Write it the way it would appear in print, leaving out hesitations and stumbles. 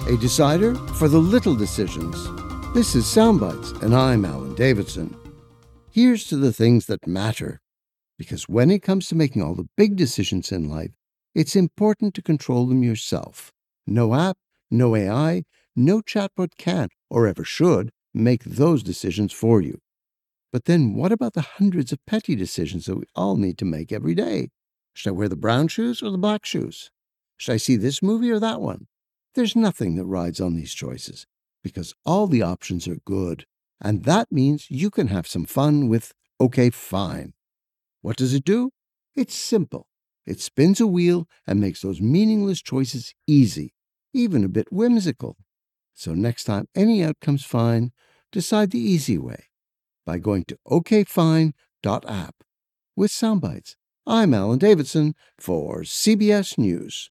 a decider for the little decisions. This is Soundbites, and I'm Alan Davidson. Here's to the things that matter, because when it comes to making all the big decisions in life, it's important to control them yourself. No app, no AI, no chatbot can, or ever should, make those decisions for you. But then what about the hundreds of petty decisions that we all need to make every day? Should I wear the brown shoes or the black shoes? Should I see this movie or that one? There's nothing that rides on these choices, because all the options are good. And that means you can have some fun with OK Fine. What does it do? It's simple. It spins a wheel and makes those meaningless choices easy, even a bit whimsical. So next time any outcome's fine, decide the easy way by going to okfine.app. With Soundbites, I'm Alan Davidson for CBS News.